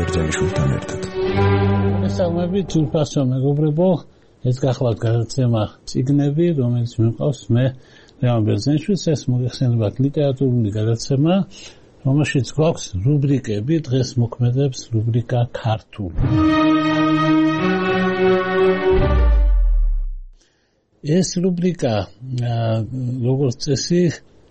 ბერძენიშვილთან ერთად. მოგესალმებით თურქასო მეგობრებო, ეს გახლავთ გადაცემა წიგნები, რომელიც მიყვავს მე ლევან ბერძენიშვილს. ეს მოგეხსენებათ ლიტერატურული გადაცემა, რომელშიც გვაქვს რუბრიკები. დღეს მოქმედებს რუბრიკა ქართული. ეს რუბრიკა როგორც წესი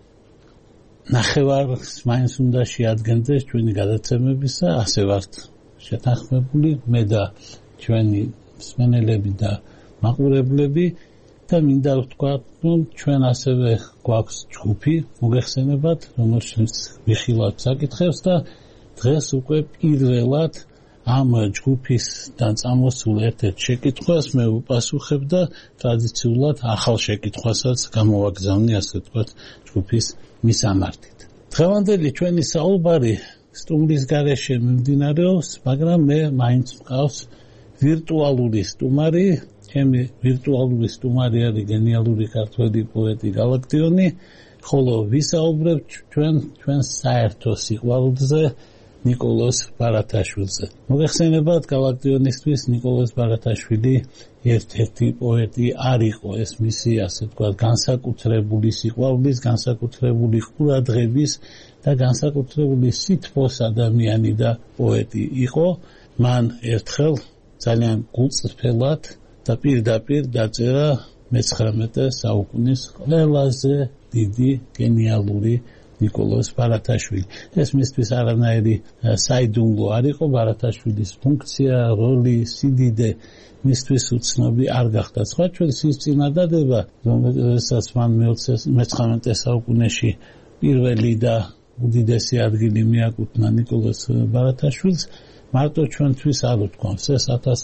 ნახევარს მაინც უნდა შეადგენდეს ჩვენი გადაცემებისა, ასე ვართ შეთანხმებული მე და ჩვენი მსმენელები და მაყურებლები და მინდა ვთქვა, რომ ჩვენ ასევე გვაქვს ჯგუფი, მოგეხსენებათ, რომელშიც ვიხილავთ საკითხებს და დღეს უკვე პირველად ამ ჯგუფისგან წამოსულ ერთ-ერთ შეკითხვას მე ვუპასუხებ და ტრადიციულად ახალ შეკითხვასაც გამოვაგზავნი, ასე ვთქვათ, ჯგუფის მისამართით. დღევანდელი ჩვენი საუბარი სტუმრის გარეშე მიმდინარეობს, მაგრამ მე მაინც მყავს ვირტუალური სტუმარი. ჩემი ვირტუალური სტუმარი არის გენიალური ქართველი პოეტი გალაქტიონი, ხოლო ვისაუბრებთ ჩვენ საერთო სიყვარულზე ნიკოლოზ ბარათაშვილზე. მოგეხსენებათ, გალაქტიონისთვის ნიკოლოზ ბარათაშვილი ერთ-ერთი პოეტი არ იყო, ეს მისი, ასე ვთქვათ, განსაკუთრებული სიყვარულის, განსაკუთრებული ყურადღების და განსაკუთრებული სითბოს ადამიანი და პოეტი იყო. მან ერთხელ ძალიან გულწრფელად და პირდაპირ დაწერა მე-19 საუკუნის ყველაზე დიდი გენიალური ნიკოლოზ ბარათაშვილი. ეს მისთვის არანაირი საიდუმლო არ იყო, ბარათაშვილის ფუნქცია, როლი, სიდიდე მისთვის უცნობი არ გახდა. სხვა ჩვენს ის წინადადება, რომელსაც მან მე-19 საუკუნეში პირველი და უდიდესი ადგილი მიაკუთვნა ნიკოლოზ ბარათაშვილს, მარტო ჩვენთვის არ უთქვამს. ეს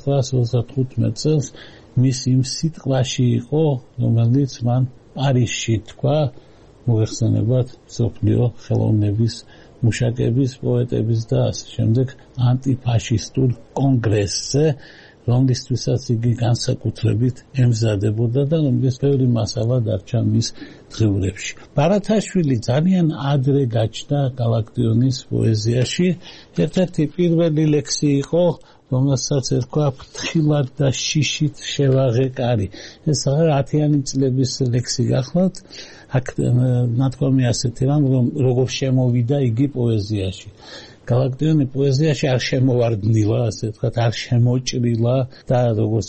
1935 წელს მის იმ სიტყვაში იყო, რომელიც მან პარიზში თქვა, მოგეხსენებათ, მსოფლიო ხელოვნების მუშაკების, პოეტების და ასე შემდეგ ანტიფაშისტურ კონგრესზე, რომლისთვისაც იგი განსაკუთრებით ემზადებოდა და რომლის ბევრი მასალა დარჩა მის დღიურებში. ბარათაშვილი ძალიან ადრე გაჩნდა გალაქტიონის პოეზიაში. ერთ-ერთი პირველი ლექსი იყო, რომელსაც ერქვა ფრთხილად და შიშით შევაღე კარი. ეს 10-იანი წლების ლექსი გახლავთ. აქ ნათქვამი ასეთი რამ, რომ როგორ შემოვიდა იგი პოეზიაში. გალაქტიონი პოეზიაში არ შემოვარდნილა, ასე ვთქვათ, არ შემოჭრილა და როგორც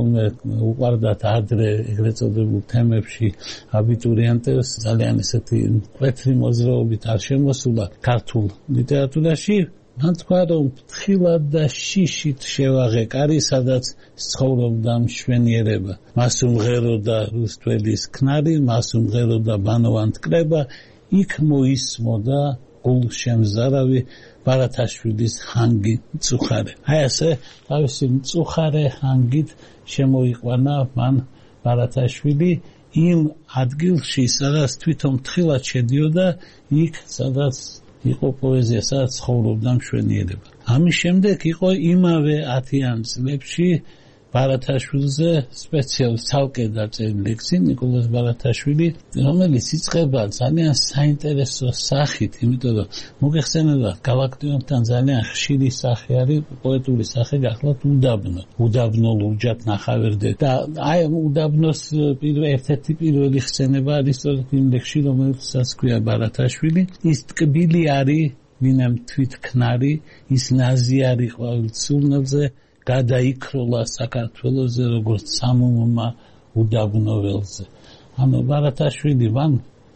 უყვარდათ ადრე ეგრეთ წოდებულ თემებში აბიტურიენტებს, ძალიან ესეთი მკვეთრი მოძრაობით არ შემოსულა ქართულ ლიტერატურაში. მან თქვა, რომ ფრთხილად და შიშით შევაღე კარი, სადაც ცხოვრობდა მშვენიერება. მას უმღეროდა რუსთველის ქნარი, მას უმღეროდა ბანოვან მტკრება, იქ მოისმოდა გულშემზარავი ბარათაშვილის ჰანგი მწუხარე. აი ასე თავისი მწუხარე ჰანგით შემოიყვანა მან ბარათაშვილი იმ ადგილში, სადაც თვითონ ფრთხილად შედიოდა, იქ სადაც იყო პოეზია, სადაც ცხოვრობდა მშვენიერება. ამის შემდეგ იყო იმავე 10-იან წლებში ბარათაშვილზე სპეციალურად ცალკე დაწერილი ლექსი ნიკოლოზ ბარათაშვილი, რომელიც იწყება ძალიან საინტერესო სახით, იმიტომ რომ მოგეხსენებათ, გალაქტიონთან ძალიან ხშირი სახე არის, პოეტური სახე გახლავთ უდაბნო. უდაბნო ლურჯად ნახავერდე და აი უდაბნოს ერთ-ერთი პირველი ხსენება არის სწორედ იმ ლექსში, რომელსაც ქვია ბარათაშვილი. ის ტკბილი არის, ვინმე თვით ქნარი, ის ნაზი არის ყვავილ ცურნებზე, გადაიქროლა საქართველოზე, როგორც სამუმა უდაბნო ველზე. ანუ ბარათაშვილი მან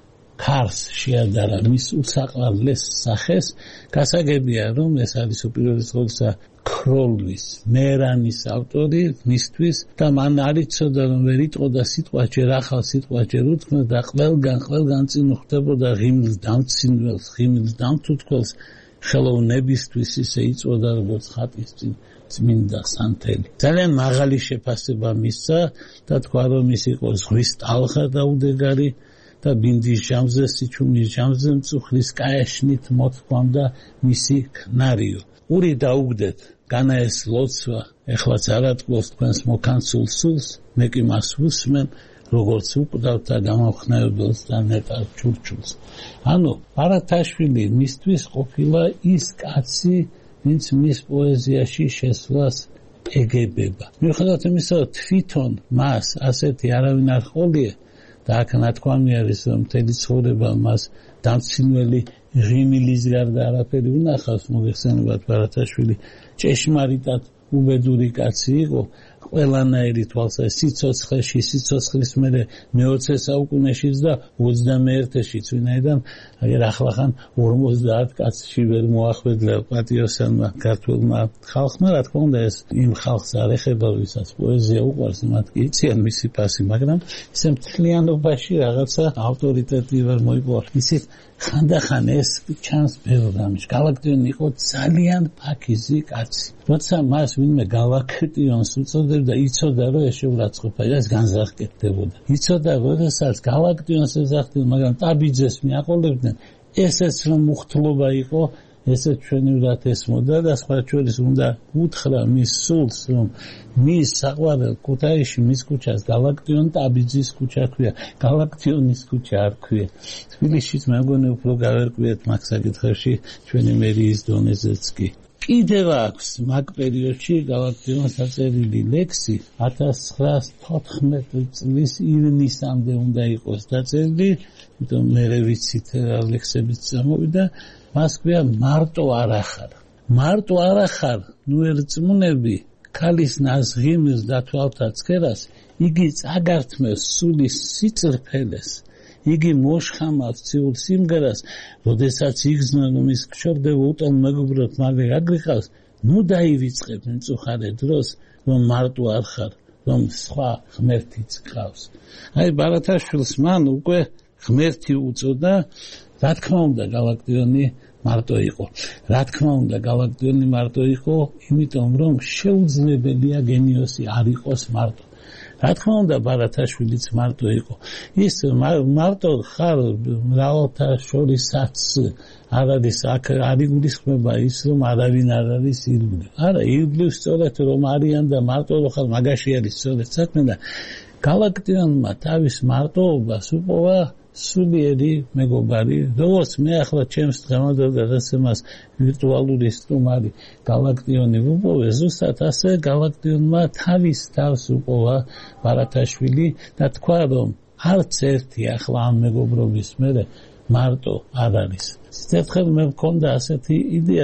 ქარს შეადარა მის უსაყვარლეს სახეს. გასაგებია, რომ ეს არის უპირველეს ყოვლისა ქროლვის, მერანის ავტორი მისთვის და მან არ იცოდა, რომ ვერ იტყოდა სიტყვა ჯერ ახალ სიტყვა ჯერ უთქმელს და ყველგან წინ უხდებოდა ღიმილს დამცინველს, ღიმილს დამთუთქველს, ხელოვნებისთვის ისე იწოდა, როგორც ხატის წინ წმინდა სანთელი. ძალიან მაღალი შეფასება მისცა და თქვა, რომ ის იყო ზღვის ტალღა და უდეგარი და ბინდის ჟამზე, სიჩუმის ჟამზე მწუხრის კაეშნით მოთქვამდა მისი ქნარიო. ური დაუგდეთ, განა ეს ლოცვა, ეხლაც არატყუოს თქვენს მოქანცულ სულს, მე კი მას ვუსმენ, როგორც უკვდავთ და გამავხნევებელს და ნეტარ ჩურჩულს. ანუ ბარათაშვილი მისთვის ყოფილა ის კაცი, ვინც მის პოეზიაში შესვლას ეგებება. მიუხედავად იმისა, თვითონ მას ასეთი არავინ არ ჰყოლია და აქ ნათქვამი არის, რომ მთელი ცხოვრება მას დამცინველი ღიმილის გარდა არაფერი უნახავს. მოგეხსენებათ, ბარათაშვილი ჭეშმარიტად უბედური კაცი იყო, ყველანაირი თვალსაზრისით სიცოცხლეში, სიცოცხლის მერე მე-20 საუკუნეშიც და 21-შეიც, ვინაიდან აგერ ახლახან 50 კაცში ვერ მოახვედრა პატიოსანმა ქართველმა ხალხმა. რა თქმა უნდა, ეს იმ ხალხს არ ეხება, ვისაც პოეზია უყვარს, მათ კი იციან მისი პასი, მაგრამ ისე მთლიანობაში რაღაცა ავტორიტეტი ვერ მოიპოვა. ისიც ხანდახან ეს ჩანს ბევრ რამეში. გალაკტიონი იყო ძალიან ფაქიზი კაცი. როცა მას ვინმე გალაკტიონს უწოდებდა, იცოდა რომ ეს შეურაცხყოფა და ეს განზრახკეტდებოდა. იცოდა, როდესაც გალაკტიონს ეძახდნენ, მაგრამ ტაბიძეს მიაყოლებდნენ, ესეც რომ მუხთლობა იყო, ესეც ჩვენივრად ესმოდა და სხვა შორის უნდა უთხრა მის სულს, რომ მის საყვარელ ქუთაისში მის ქუჩას გალაკტიონ ტაბიძის ქუჩა ქვია, გალაკტიონის ქუჩა არ ქვია. თბილისშიც მე მგონი უფრო გავერკვიეთ მაგ საკითხებში ჩვენი მერიის დონეზეც კი. კიდევ აქვს მაგ პერიოდში გალაკტიონს დაწერილი ლექსი 1914 წლის ივნისამდე უნდა იყოს დაწერილი, იმიტომ მერე ვიცით რა ლექსებიც წამოვიდა. მას ქვია მარტო არახარ. მარტო არახარ, ნუ ერწმუნები ქალის ნაზღიმის და თვალთა ცქერას, იგი წაგართმევს სულის სიწრფელეს, იგი მოშხამავს ციულ სიმღერას, როდესაც იგრძნო მის გშორდება უტოლ მეგობრად მალე აგრიყავს, ნუ დაივიწყებ მწუხარე დროს, რომ მარტო არ ხარ, რომ სხვა ღმერთიც გყავს. აი ბარათაშვილს მან უკვე ღმერთი უწოდა. რა თქმა უნდა, გალაკტიონი მარტო იყო. რა თქმა უნდა, გალაკტიონი მარტო იყო, იმიტომ რომ შეუძლებელია გენიოსი არ იყოს მარტო. რა თქმა უნდა, ბარათაშვილიც მარტო იყო. ის მარტო ხარ მრავალთა შორისაც არ არის, აქ არ იგულისხმება ის, რომ არავინ არ არის ირგვლივ. არა, ირგვლივ სწორედ რომ არიან და მარტო რო ხარ, მაგაში არის სწორედ საქმე და გალაკტიონმა თავის მარტოობას უპოვა სულიერი მეგობარი, როგორც მე ახლა ჩემს დღევანდელს ვირტუალური სტუმარი გალაკტიონი ვუპოვე, ზუსტად ასე გალაკტიონმა თავის თავს უპოვა ბარათაშვილი და თქვა, რომ არც ერთი ახლა ამ მეგობრობის მერე მარტო არ არის. ერთხელ მე მქონდა ასეთი იდეა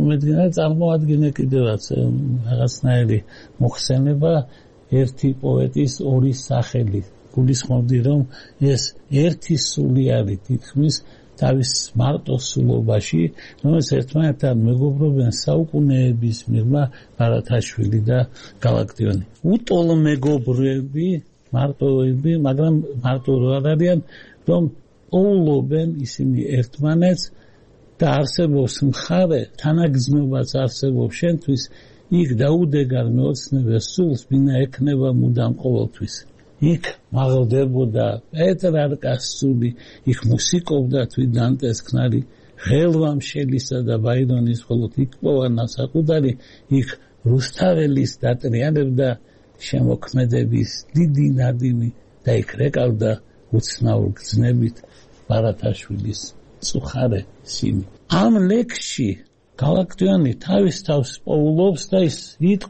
წარმოადგინე კიდევაც რაღაცნაირი მოხსენება ერთი პოეტის ორი სახელი. გულისხმობდი, რომ ეს ერთი სული არის თითქმის თავის მარტო სულობაში, რომელიც ერთმანეთთან მეგობრობენ საუკუნეების მიღმა ბარათაშვილი და გალაკტიონი. უტოლ მეგობრები, მარტოები, მაგრამ მარტო არ არიან, რომ პოულობენ ისინი ერთმანეთს და არსებობს მხარე, თანაგრძნობაც არსებობს შენთვის, იქ დაუდეგარ მეოცნებე სულს, ვინა ექნება მუდამ ყოველთვის. იქ მაღლდებოდა პეტრარკას სული, იქ მუსიკობდა თვით დანტეს ქნარი, ღელვამშელისა და ბაირონის, ხოლოდ იქ პოვა ნასაყუდარი, იქ რუსთაველის დატრიალებდა შემოქმედების დიდი ნადიმი და იქ რეკავდა უცნაურ გრძნებით ბარათაშვილის წუხარე სიმი. ამ ლექსში გალაკტიონი თავის თავს პოულობს და ის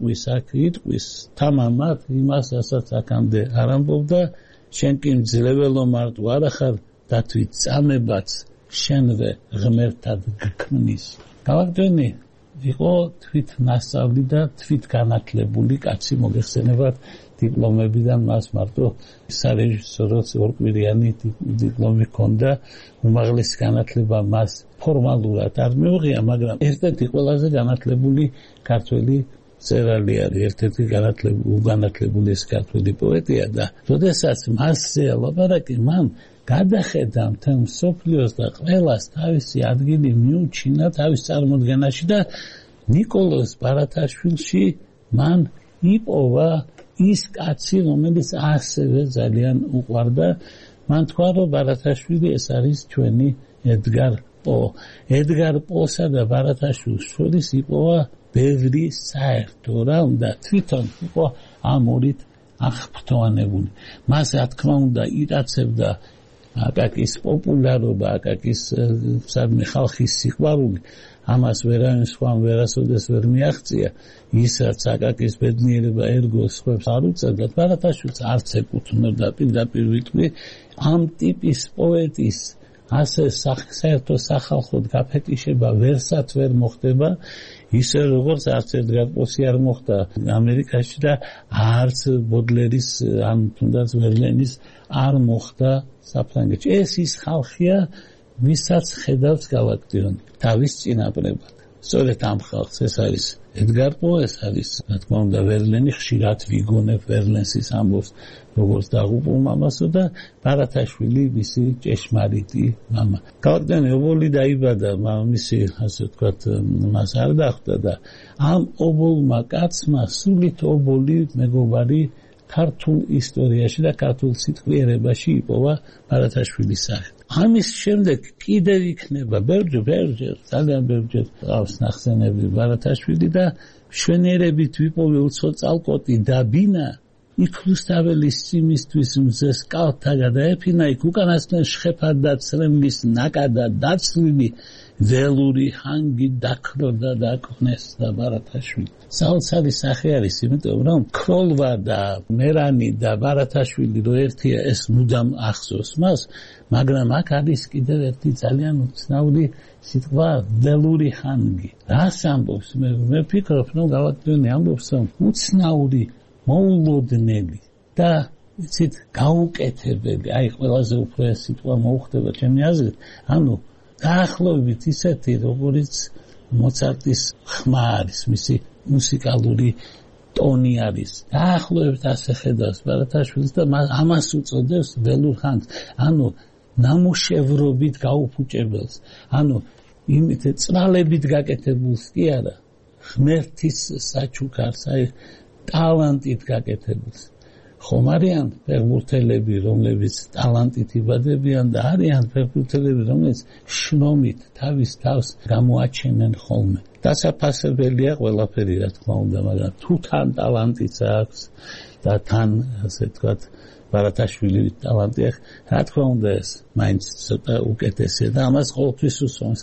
იტყვის თამამად იმას, რასაც აქამდე არ ამბობდა, შენ კი მძლებელო მარტო არა ხარ და თვით წამებაც შენვე ღმერთად გქმნის. გალაკტიონი იყო თვით მასწავლი და თვით განათლებული კაცი, მოგეხსენებათ დიპლომებიდან მას მარტო სარეჟისოროს ორკვირიანი დიპლომი ჰქონდა, უმაღლესი განათლება მას ფორმალურად არ მიუღია, მაგრამ ერთ-ერთი ყველაზე განათლებული ქართველი მწერალი არის, ერთ-ერთი განათლებული ქართველი პოეტია და როდესაც მასზე ლაპარაკი, მან გადახედა მთელ მსოფლიოს და ყველას თავისი ადგილი მიუჩინა თავის წარმოდგენაში და ნიკოლოზ ბარათაშვილში მან იპოვა ის კაცი, რომელიც ასევე ძალიან უყვარდა. მან თქვა, რომ ბარათაშვილი ეს არის ჩვენი ედგარ პო. ედგარ პოსა და ბარათაშვილს შორის იპოვა ბევრი საერთო რა უნდა, თვითონ იყო ამ ორით აღფრთოვანებული. მას რა თქმა უნდა ირაცებდა აკაკის პოპულარობა, აკაკის სადმე ხალხის სიყვარული ამას ვერავინ სხვამ ვერასოდეს ვერ მიაღწია, ისაც აკაკის ბედნიერება ერგოს ხვებს არ უწევდა, ბარათაშვილს არც ეკუთვნოდა პირდაპირ ვიტყვი ამ ტიპის პოეტის ასე საერთო სახალხოდ გაფეტიშება ვერსად ვერ მოხდება, ისე როგორც არც ედგარ-პოსი არ მოხდა ამერიკაში და არც ბოდლერის ან თუნდაც ვერლენის არ მოხდა საფრანგეთში. ეს ის ხალხია, ვისაც ხედავს გალაქტიონი თავის წინაპრებად. სწორედ ამ ხალხს ეს არის ედგარ-პო, ეს არის რა თქმა უნდა ვერლენი, ხშირად ვიგონებ ვერლენს ის ამბობს როგორც დაღუპულ მამასო და ბარათაშვილი მისი ჭეშმარიტი მამა. გალაქტიონი ობოლი დაიბადა, მისი ასე ვთქვათ მას არ დახვდა და ამ ობოლმა კაცმა სულით ობოლი მეგობარი ქართულ ისტორიაში და ქართულ სიტყვიერებაში იპოვა ბარათაშვილის სახით. ამის შემდეგ კიდევ იქნება ბევრჯერ, ძალიან ბევრჯერ ყავს ნახსენები ბარათაშვილი და მშვენიერებით ვიპოვე უცხოწალკოტი და ბინა იქლუსთაველის სიმისთვის მზეს კალთა გადაეფინა, იქ უკანასკნელ შხეფად და ცრემლის ნაკადა დაცლილი ველური ჰანგი დაქროდა და აკვნეს და ბარათაშვილი. საოცარი სახე არის, იმიტომ რომ ქროლვა და მერანი და ბარათაშვილი რო ერთია, ეს მუდამ ახსოვს მას, მაგრამ აქ არის კიდევ ერთი ძალიან უცნაური სიტყვა ველური ჰანგი. რას ამბობს? მე ვფიქრობ, რომ გალაქტიონი ამბობს, რომ უცნაური მოულოდნელი და იცით გაუკეთებელი, აი ყველაზე უფრო ეს სიტყვა მოუხდება ჩემი აზრით, ანუ დაახლოებით ისეთი, როგორც მოცარტის ხმა არის, მისი მუსიკალური ტონი არის. დაახლოებით ასე ხედავს ბარათაშვილს და ამას უწოდებს ველურ ჰანგს, ანუ ნამუშევრობით გაუფუჭებელს, ანუ იმით წრალებით გაკეთებულს კი არა, ღმერთის საჩუქარს, აი ტალანტით გაკეთებულს. ხომ არიან ფეხბურთელები, რომლებიც ტალანტით იბადებიან და არიან ფეხბურთელები, რომლებიც შრომით თავის თავს გამოაჩენენ ხოლმე. დასაფასებელია ყველაფერი, რა თქმა უნდა, მაგრამ თუ თან ტალანტიც აქვს და თან, ასე ვთქვათ, ბარათაშვილი ტალანტი აქვს, რა თქმა უნდა, ეს მაინც ცოტა უკეთესია და ამას ყოველთვის უსვამს.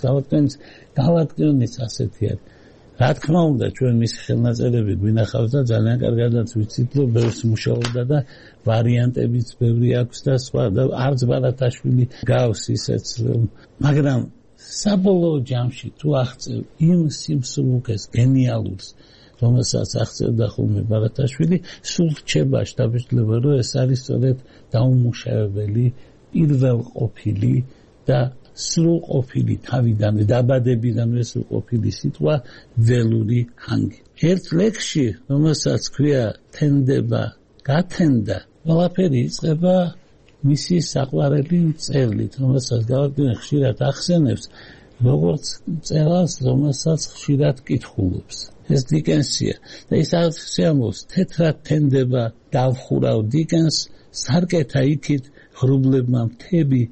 გალაქტიონიც ასეთი არის. რა თქმა უნდა, ჩვენ მის ხელნაწერები გვინახავს და ძალიან კარგადაც ვიცით, რომ ბევრს მუშაობდა და ვარიანტებიც ბევრი აქვს და სხვა და არც ბარათაშვილი გავს ისეც, მაგრამ საბოლოო ჯამში თუ აღწევ იმ სიმსუბუქეს გენიალურს, რომელსაც აღწევდა ხოლმე ბარათაშვილი, სულ რჩება შთაბეჭდილება, რომ ეს არის სწორედ დაუმუშავებელი, პირველყოფილი და სრულყოფილი თავიდან დაბადებიდანვე სრულყოფილი სიტყვა ველური ჰანგი. ერთ ლექსში, რომელსაც ქვია თენდება, გათენდა, ყველაფერი იწყება მისი საყვარელი წერილით, რომელსაც გალაქტიონი ხშირად ახსენებს, როგორც წერილს, რომელსაც ხშირად კითხულობს. ეს დიკენსია და ის ამბობს, თეთრად თენდება, დავხურავ დიკენს, სარკეთა იქით ღრუბლებმა მთები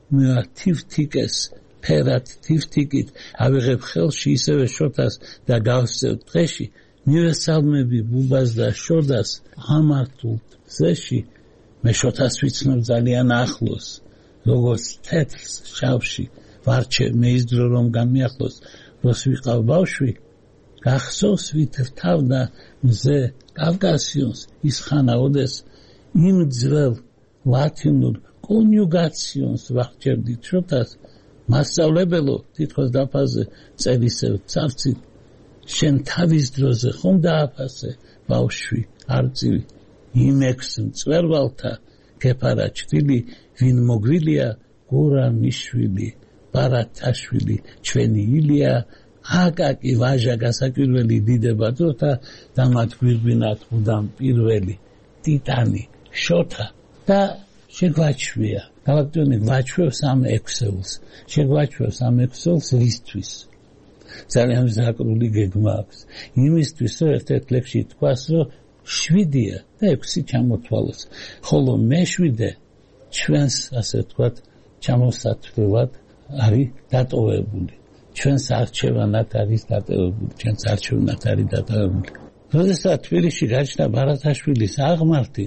თივთიკეს ფერად თივთიკით ავიღებ ხელში ისევე შოთას და გავსწევ დღეში მივესალმები ბუბას და შოდას ამართულ ზეში მე შოთას ვიცნობ ძალიან ახლოს როგორც თეთრს შავში ვარჩევ მე ის დრო რომ განმიახლოს როს ვიყავ ბავშვი გახსოვს ვითრთავდა მზე კავკასიონს ის ხანა ოდეს იმ ძველ ლათინურ კონიუგაციոնს ვახჭერდით შოთას მასწავლებელო თითქოს დაფაზე წერისევ ცავცი შენ თავის დროზე ხომ დააფასე ბავშვი არწივი იმექს მწვერვალთა ქეფარა ჩრილი ვინ მოგვილია გურამიშვილი ბარათაშვილი ჩვენი ილია აკაკი ვაჟა გასაკვირველი დიდება დროთა და მათ გვირგვინათ მუდამ პირველი ტიტანი შოთა და შეგვაჩვია გალაქტიონი გვაჩვევს ამ ექვსეულს შეგვაჩვევს ამ ექვსეულს რისთვის ძალიან ზაკრული გეგმა აქვს იმისთვის რომ ერთ-ერთ ლექსში თქვას რომ 7-ია და 6 ჩამოთვალოს ხოლო მე-7 ჩვენს ასე ვთქვათ ჩამოსათვლად არის დატოვებული ჩვენს არჩევანად არის დატოვებული ჩვენს არჩევანად არის დატოვებული როდესაც თბილისში გაჩნდა ბარათაშვილის აღმართი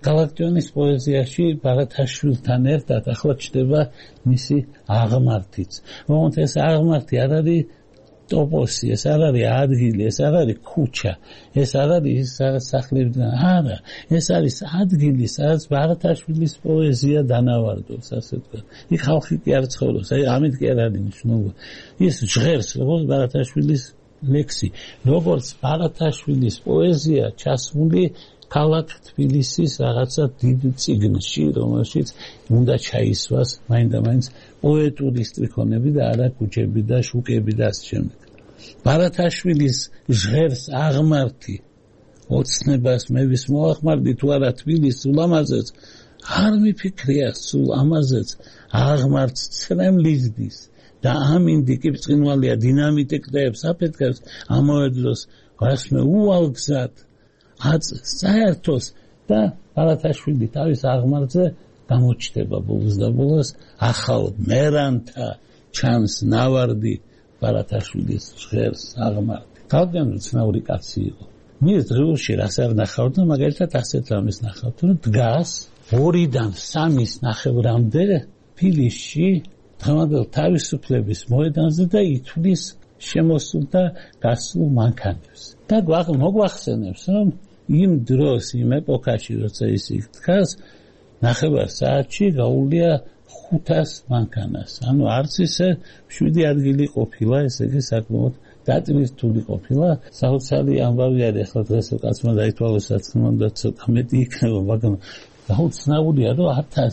გალაქტიონის პოეზიაში ბარათაშვილთან ერთად ახლა ჩდება მისი აღმართიც. მოხოთ ეს აღმართი არ არის ტოპოსი, ეს არ არის ადგილი, ეს არ არის ქუჩა, ეს არ არის სახლებიდან, არა, ეს არის ადგილი, სადაც ბარათაშვილის პოეზია დანავარდოს, ასე ვთქვათ. იქ ხალხი კი არ ცხოვრობს, აი ამით კი არ არის მნიშვნელობა. ის ჟღერს, როგორც ბარათაშვილის ლექსი, როგორც ბარათაშვილის პოეზია ჩასმული ქალაქ თბილისის რაღაცა დიდ წიგნში, რომელშიც უნდა ჩაისვას მაინდა-მაინც პოეტური სტრიქონები და არა ქუჩები და შუკები და ასე შემდეგ. ბარათაშვილის ჟღერს აღმართი ოცნებას მე ვის მოახმარდი თუ არა თბილის ულამაზეც არ მიფიქრია სულ ამაზეც აღმართს ცრემლიზდის და ამინდი კი ბრწყინვალეა დინამიტი კდებს აფეთქებს ამავე დროს გასმე უალგზად საერთოს და ბარათაშვილი თავის აღმართზე გამოჩნდება ბოლოს და ბოლოს ახალ მერანთა ჩანს ნავარდი ბარათაშვილის ჟღერს აღმართი. თავდაპირველად ცნაური კაცი იყო. მის დღეებში რას არ ნახავდა, მაგალითად ასეთ რამეს ნახავდა, რომ დგას 2-დან 3-ის ნახევრამდე თბილისში დღევანდელ თავისუფლების მოედანზე და ითვლის შემოსულ და გასულ მანქანებს. და მოგვახსენებს, რომ იმ დროს, იმ ეპოქაში, როცა ის დგას, ნახევარ საათში გაუვლია 500 მანქანას. ანუ არც ისე 7 ადგილი ყოფილა, ესე იგი საკმაოდ დაწვირთული ყოფილა. საოცარი ამბავი არის, ახლა დღეს კაცმა დაითვალოს, რაც უნდა ცოტა მეტი იქნება, მაგრამ გაუცნაურია, რომ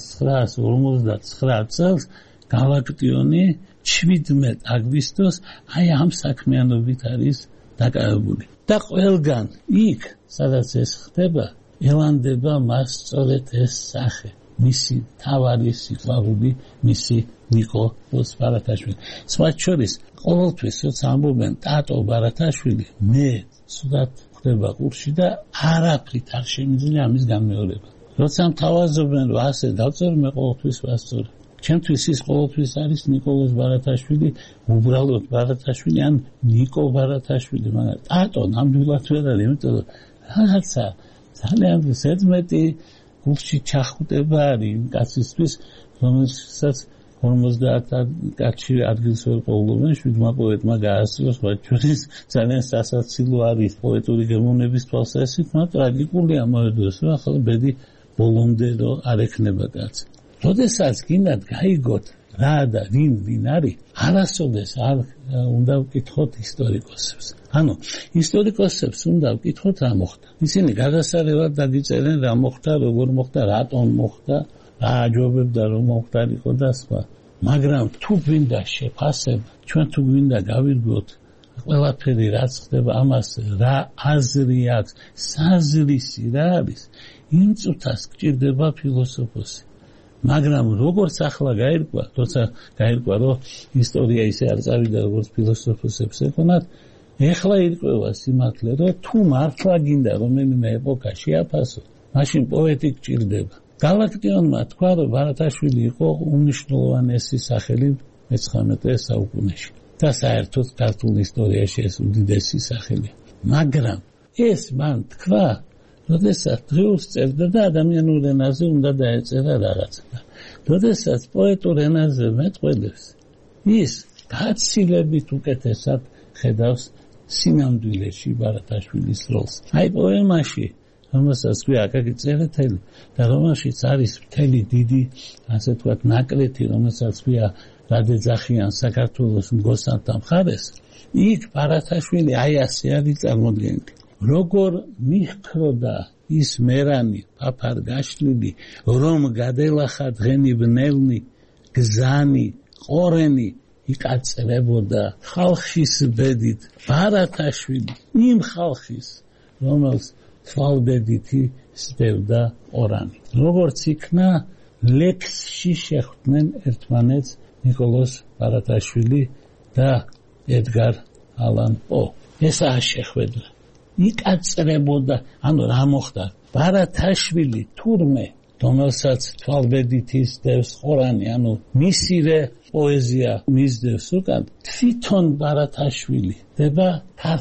1959 წელს გალაქტიონი 17 აგვისტოს აი ამ საქმიანობით არის დაკავებული. და ყველგან იქ, სადაც ეს ხდება, ელანდება მას სწორედ ეს სახე. მისი თავარი სიყვარული, მისი ნიკოლოზ ბარათაშვილი. სხვათა შორის, ყოველთვის როცა ამბობენ ტატო ბარათაშვილი, მე სულად ხდება ყურში და არაფრით არ შემიძლია ამის განმეორება. როცა მთავაზობენ, რომ ასე დავწერე, მე ყოველთვის ვასწორე. ჩემთვის ის ყოველთვის არის ნიკოლოზ ბარათაშვილი, უბრალოდ ბარათაშვილი ან ნიკო ბარათაშვილი, მაგრამ ტატო ნამდვილად ვერ არის, იმიტომ რომ რაღაცა ძალიან ზედმეტი გულში ჩახუტება არის იმ კაცისთვის, რომელსაც 50 კაცი ადგილს ვერ პოულობენ, 7 პოეტმა გაასწროს, მათ შორის ძალიან სასაცილო არის პოეტური გემოვნების თვალსაზრისით, მაგრამ ტრაგიკული ამავე დროს, რომ ახლა ბედი ბოლომდე რომ არ ექნება კაცი. როდესაც გინდათ გაიგოთ რა და ვინ არის, არასოდეს არ უნდა ვკითხოთ ისტორიკოსებს. ანუ ისტორიკოსებს უნდა ვკითხოთ რა მოხდა. ისინი გადასარევად დაგიწერენ რა მოხდა, როგორ მოხდა, რატომ მოხდა, რა აჯობებდა რომ მოხდარიყო და სხვა. მაგრამ თუ გვინდა შეფასება, ჩვენ თუ გვინდა გავირგვოთ ყველაფერი რაც ხდება ამას რა აზრი აქვს, საზრისი რა არის, იმ წუთას გჭირდება ფილოსოფოსი. მაგრამ როგორც ახლა გაირკვა, როცა გაირკვა, რომ ისტორია ისე არ წავიდა როგორც ფილოსოფოსებს ეკონათ, ეხლა ირკვევა სიმართლე, რომ თუ მართლა გინდა რომელიმე ეპოქა შეაფასო, მაშინ პოეტი გჭირდება. გალაქტიონმა თქვა, რომ ბარათაშვილი იყო უმნიშვნელოვანესი სახელი მე-19 საუკუნეში და საერთოდ ქართულ ისტორიაში ეს უდიდესი სახელი. მაგრამ ეს მან თქვა, როდესაც დღეებს წერდა და ადამიანურ ენაზე უნდა დაეწერა რაღაცა. როდესაც პოეტურ ენაზე მეტყველებს, ის გაცილებით უკეთესად ხედავს სინამდვილეში ბარათაშვილის როლს. აი პოემაში, რომელსაც ქვია აკაკი წერეთელი და რომელშიც არის მთელი დიდი, ასე ვთქვათ, ნაკლეთი, რომელსაც ქვია რადეძახიან საქართველოს მგოსანთა მხარეს, იქ ბარათაშვილი აი ასე არის წარმოდგენილი. როგორ მიჰქროდა ის მერანი ფაფარ გაშლილი, რომ გადელახა დღენი ბნელნი, გზანი, ყორენი, იკაწრებოდა ხალხის ბედით ბარათაშვილი, იმ ხალხის, რომელს თვალბედითი სდევდა ყორანი. როგორც იქნა ლექსში შეხვდნენ ერთმანეთს ნიკოლოზ ბარათაშვილი და ედგარ ალან პო. ესაა შეხვედრა. იკაწრებოდა, ანუ რა მოხდა? ბარათაშვილი თურმე, რომელსაც თვალბედითი სდევს ყორანი, ანუ მისირე პოეზია მისდევს უკან, თვითონ ბარათაშვილი დება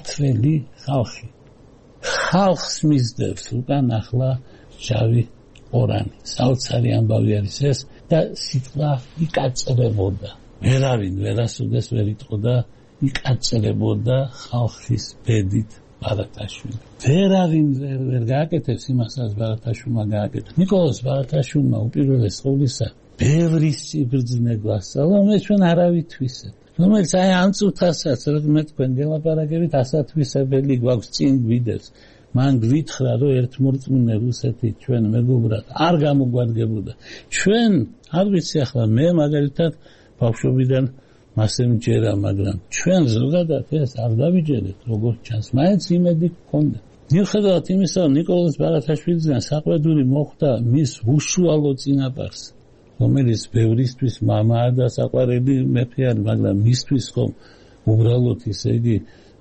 ქართველი ხალხი. ხალხს მისდევს უკან ახლა შავი ყორანი საოცარი ამბავი არის ეს და სიტყვა იკაწრებოდა ვერავინ ვერასოდეს ვერ იტყოდა იკაწრებოდა ხალხის ბედით ბარათაშვილი ვერავინ ვერ გააკეთებს იმასაც ბარათაშვილმა გააკეთა ნიკოლოზ ბარათაშვილმა უპირველეს ყოვლისა ბევრი სიბრძნე გვასწავლა მე ჩვენ არავითვისებ რომელიც აი ამ წუთასაც მე თქვენ გელაპარაკებით ასათვისებელი გვაქვს წინ გვიდევს მან გვითხრა რომ ერთმორწმუნე რუსეთი ჩვენ მეგობრად არ გამოგვადგებოდა ჩვენ არ ვიცი ახლა მე მაგალითად ბავშვობიდან მასე მჯერა მაგრამ ჩვენ ზოგადად ეს არ დავიჯერეთ როგორც ჩანს მაინც იმედი გქონდა მიუხედავად იმისა რომ ნიკოლოზ ბარათაშვილიდან საყვედური მოხვდა მის უშუალო წინაპარს რომელიც ბევრისთვის მამაა და საყვარელი მეფე არის მაგრამ მისთვის ხომ უბრალოდ ისე იგი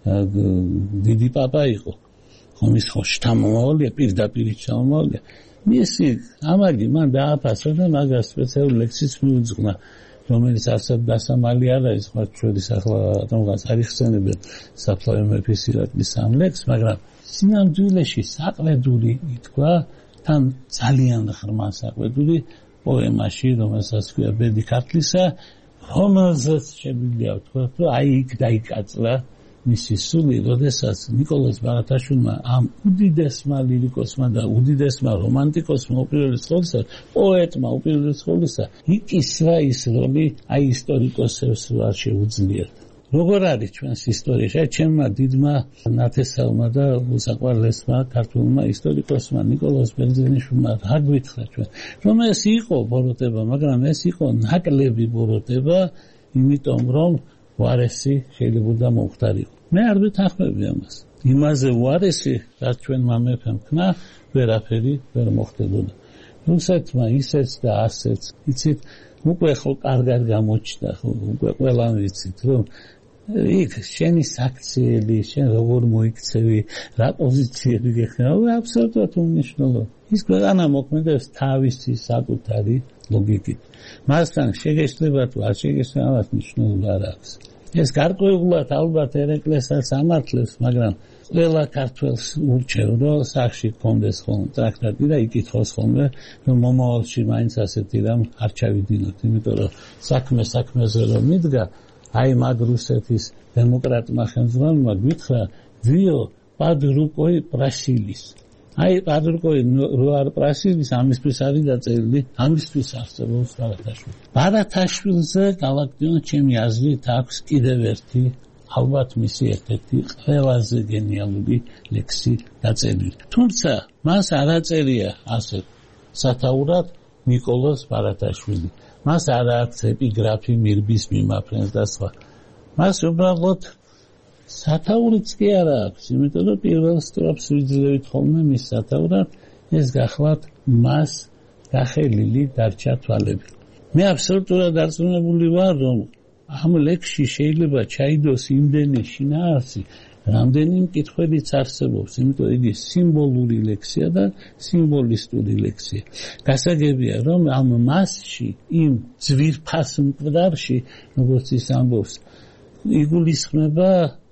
დიდი პაპა იყო ხომ ის ხო შთამომავალია პირდაპირ შთამომავალია მისი ამაგი მან დააფასა და მაგას სპეციალური ლექსიც მიუძღვნა რომელიც არსად დასამალი არ არის ხმა ჩვენის ახლა რატომღაც არ იხსენებენ საფლავე მეფის ირაკლის ამ ლექსს მაგრამ სინამდვილეში საყვედური ითქვა თან ძალიან ღრმა საყვედური პოემაში რომელსაც ქვია ბედი ქართლისა რომელზეც შეგვიძლია ვთქვა რომ აი იქ დაიკაწლა მისი სული როდესაც ნიკოლოზ ბარათაშვილმა ამ უდიდესმა ლირიკოსმა და უდიდესმა რომანტიკოსმა უპირველეს ყოვლისა პოეტმა უპირველეს ყოვლისა იკისრა ის როლი აი ისტორიკოსებს არ შეუძლია როგორ არის ჩვენს ისტორიაში აი ჩემმა დიდმა ნათესავმა და უსაყვარლესმა ქართულმა ისტორიკოსმა ნიკოლოზ ბერძენიშვილმა რა გვითხრა ჩვენ რომ ეს იყო ბოროტება მაგრამ ეს იყო ნაკლები ბოროტება იმიტომ რომ უარესი შეიძლება მომხდარიყო მე არ ვეთანხმები ამას იმაზე უარესი რაც ჩვენ მამეფემ ქნა ვერაფერი ვერ მოხდებოდა რუსეთმა ისეც და ასეც იცით უკვე ხო კარგად გამოჩნდა ხო უკვე ყველამ ვიცით რომ იქ შენი საქციელი შენ როგორ მოიქცევი რა პოზიციები გეხება აბსოლუტურად უმნიშვნელო ის ქვეყანა მოქმედებს თავისი საკუთარი ლოგიკით მასთან შეგეშლება თუ არ შეგეშლება ამას მნიშვნელობა არ აქვს ეს გარკვეულად ალბათ ერეკლესაც ამართლებს მაგრამ ყველა ქართველს ურჩევ რომ სახში გქონდეს ხოლმე ტრაქტატი და იკითხოს ხოლმე რომ მომავალში მაინც ასეთი რამ არ ჩავიდინოთ იმიტომ რომ საქმეზე რომ მიდგა აი მაგ რუსეთის დემოკრატმა ხელმძღვანელმა გითხრა ვიო პადრუკოი პრასილის აი პადრუკოი რო არ პრასილის ამისთვის არის დაწერილი ამისთვის არსებობს ბარათაშვილზე გალაქტიონ ჩემი აზრით აქვს კიდევ ერთი ალბათ მისი ერთ-ერთი ყველაზე გენიალური ლექსი დაწერილი თუმცა მას არ აწერია ასე სათაურად ნიკოლოზ ბარათაშვილი მას არ აქვს ეპიგრაფი მირბის მიმაფრენს და სხვა მას უბრალოდ სათაურიც კი არ აქვს იმიტომ რომ პირველ სტროფს ვიძლევით ხოლმე მის სათაურად ეს გახლავთ მას გახელილი დარჩა თვალები მე აბსოლუტურად დარწმუნებული ვარ რომ ამ ლექსში შეიძლება ჩაიდოს იმდენი შინაარსი რამდენი მკითხველიც არსებობს იმიტომ იგი სიმბოლური ლექსია და სიმბოლისტური ლექსია გასაგებია რომ ამ მასში იმ ძვირფას მკვდარში როგორც ის ამბობს იგულისხმება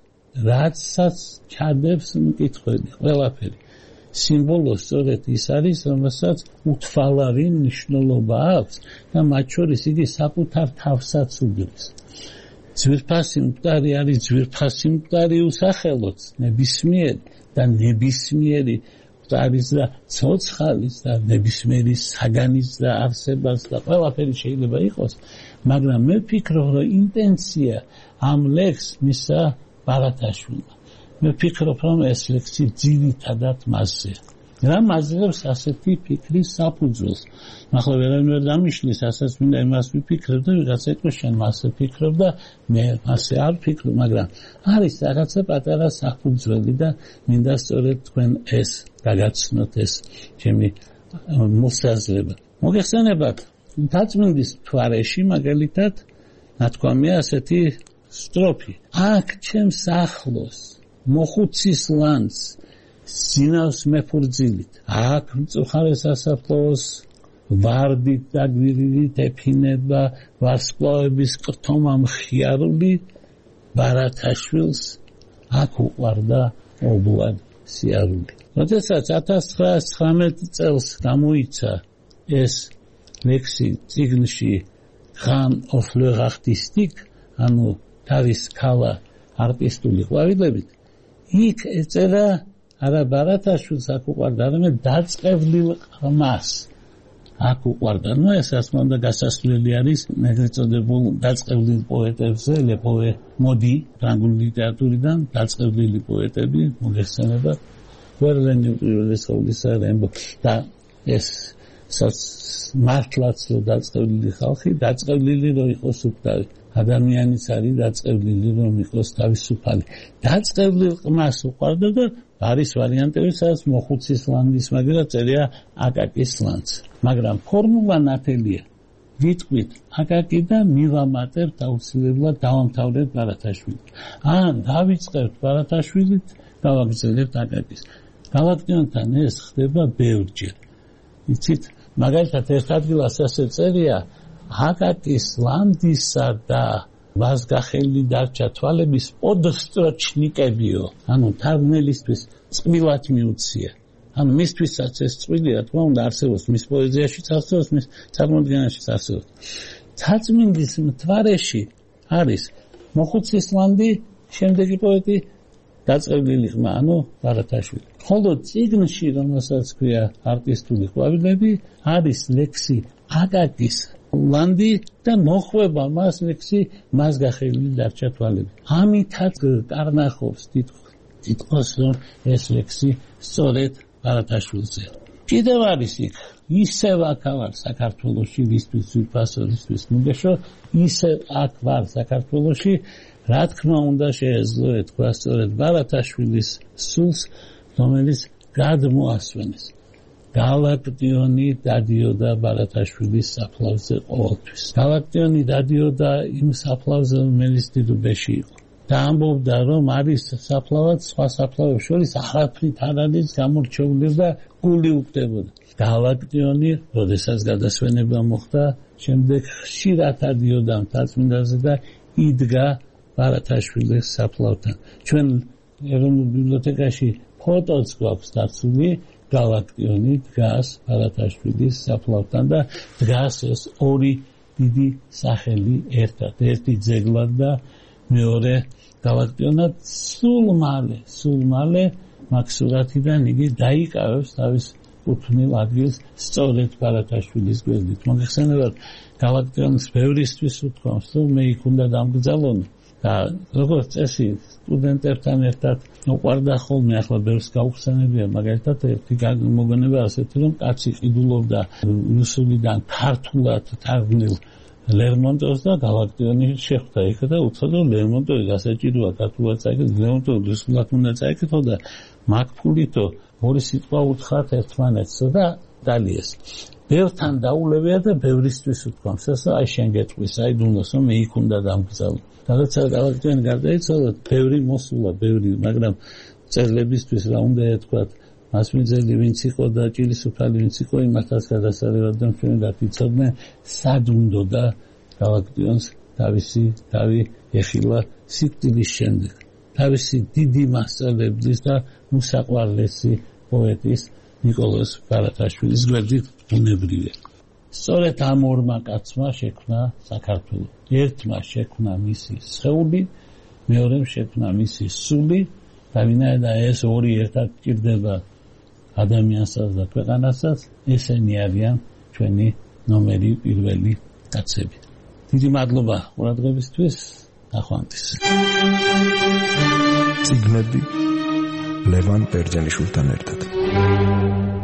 რაცაც ჩადებს მკითხველი ყველაფერი სიმბოლო სწორედ ის არის რომელსაც უთვალავი მნიშვნელობა აქვს და მათ შორის იგი საკუთარ თავსაც უგრის ძვირფასი მკვდარი არის ძვირფასი მკვდარი უსახელოც ნებისმიერი და ნებისმიერი მკვდარის და ცოცხალის და ნებისმიერი საგანის და არსებას და ყველაფერი შეიძლება იყოს მაგრამ მე ვფიქრობ რომ ინტენცია ამ ლექსს მისცა ბარათაშვილმა მე ვფიქრობ რომ ეს ლექსი ძირითადად მასზეა რა მაძლევს ასეთი ფიქრის საფუძველს ახლა ვერავინ ვერ დამიშლის ასაც მინდა იმას ვიფიქრებ და ვიღაცა ეთქვა შენ მასე ფიქრობ და მე მასე არ ვფიქრობ მაგრამ არის რაღაცა პატარა საფუძველი და მინდა სწორედ თქვენ ეს გაგაცნოთ ეს ჩემი მოსაზრება მოგეხსენებათ დაწმინდის თვარეში მაგალითად ნათქვამია ასეთი სტროფი აქ ჩემს ახლოს მოხუცის ლანს სინავს მეფურძილით აქ მწუხარეს ასაფლოს ვარდით და გვირილით ეფინება ვარსკვლავების კრთომა მხიარული ბარათაშვილს აქ უყვარდა ობლად სიარული როდესაც 1919 წელს გამოიცა ეს ლექსი წიგნში ხან ოფლერ არტისტიკ ანუ თავის ქალა არტისტული ყვავილებით იქ ეწერა არა ბარათაშვილს აქ უყვარდა არამედ დაწყევლილ ყმას აქ უყვარდა ნუ ეს ასე უნდა გასასვლელი არის ეგრეთ წოდებულ დაწყევლილ პოეტებზე ლეპოვე მოდი ფრანგული ლიტერატურიდან დაწყევლილი პოეტები მოგეხსენება ვერლენი პირველის ყოვლისა რემბო და ეს მართლაც დაწყევლილი ხალხი დაწყევლილი რო იყოს უკდავი ადამიანიც არის დაწყევლილი რომ იყოს თავისუფალი დაწყევლილ ყმას უყვარდა და არის ვარიანტები სადაც მოხუცის ლანდის მაგრამ წერია აკაკის ლანდს მაგრამ ფორმულა ნათელია ვიტყვით აკაკი და მივამატებთ აუცილებლად დავამთავრეთ ბარათაშვილი ან დავიწყებთ ბარათაშვილით გავაგრძელებთ აკაკის გალაქტიონთან ეს ხდება ბევრჯერ იცით მაგალითად ერთ ადგილას ასე წერია აკაკის ლანდისა და მას გახელი დარჩა თვალების პოდსტროჩნიკებიო ანუ თარგმნელისთვის წყვილად მიუცია ანუ მისთვისაც ეს წყვილია თქმა უნდა არსებობს მის პოეზიაშიც არსებობს მის წარმოდგენაშიც არსებობს თაწმინდის მთვარეში არის მოხუცის ლანდი შემდეგი პოეტი დაწყევლილი ყმა ანუ ბარათაშვილი ხოლო წიგნში რომელსაც ქვია არტისტული ყვავილები არის ლექსი აკაკის ლანდი და მოხვება მას ლექსი მას გახელი დარჩა თვალები ამითაც კარნახობს თითქოს რომ ეს ლექსი სწორედ ბარათაშვილზე კიდევ არის იქ ისევ აქ ვარ საქართველოში ვისთვის ვიფასოლისთვის ნუგეშო ისევ აქ ვარ საქართველოში რა თქმა უნდა შეეძლო ეთქვა სწორედ ბარათაშვილის სულს რომელიც გადმოასვენეს გალაქტიონი დადიოდა ბარათაშვილის საფლავზე ყოველთვის გალაქტიონი დადიოდა იმ საფლავზე რომელიც დიდუბეში იყო და ამბობდა რომ არის საფლავად სხვა საფლავებს შორის არაფრით არ არის გამორჩეული და გული უკდებოდა გალაქტიონი როდესაც გადასვენება მოხდა შემდეგ ხშირად ადიოდა მთაწმინდაზე და იდგა ბარათაშვილის საფლავთან ჩვენ ეროვნულ ბიბლიოთეკაში ფოტოც გვაქვს დაცული გალაქტიონი დგას ბარათაშვილის საფლავთან და დგას ეს ორი დიდი სახელი ერთად ერთი ძეგლად და მეორე გალაქტიონად სულ მალე მაქსურათიდან იგი დაიკავებს თავის უთნილ ადგილს სწორედ ბარათაშვილის გვერდით მოგეხსენებათ გალაქტიონის ბევრისთვის უთქვამს რომ მე იქ უნდა დამგზავნო და როგორც წესი სტუდენტებთან ერთად უყვარდა ხოლმე ახლა ბევრს გაუხსენებია მაგალითად ერთი მოგონება ასეთი რომ კაცი ყიდულობდა რუსულიდან ქართულად თარგმნილ ლერმონტოვს და გალაქტიონი შეხვდა იქ და უცოდა ლერმონტოვი გასაჭიროა ქართულად წაიკეთო ლერმონტოვი რუსულად უნდა წაიკეთო და მაგ ფულითო ორი სიტყვა უთხრათ ერთმანეთსო და დალიეს ბევრთან დაულებია და ბევრისთვის უთქვამს ესა აი შენ გეტყვის აი დუნოს რომ მე იქ უნდა დამგზავნო რაღაცა გალაქტიონი გარდაიცვალა ბევრი მოსულა ბევრი მაგრამ წერლებისთვის რა უნდა ეთქვათ მასმიძელი ვინც იყო და ჭილისუფალი ვინც იყო იმათაც გადასარევად და ჩვენ დაფიცოდნენ სად უნდა და გალაქტიონს თავისი თავი ეხილა სიკვდილის შემდეგ თავისი დიდი მასწავლებლის და მოსაყვარლესი პოეტის ნიკოლოზ ბარათაშვილის გვერდით უნებრივია სწორედ ამ ორმა კაცმა შექმნა საქართველო ერთმა შექმნა მისი სხეული მეორემ შექმნა მისი სული და ვინაიდან ეს ორი ერთად ჭირდება ადამიანსაც და ქვეყანასაც ესენი არიან ჩვენი ნომერი პირველი კაცები დიდი მადლობა ყურადღებისთვის ნახვამდის წიგნები ლევან ბერძენიშვილთან ერთად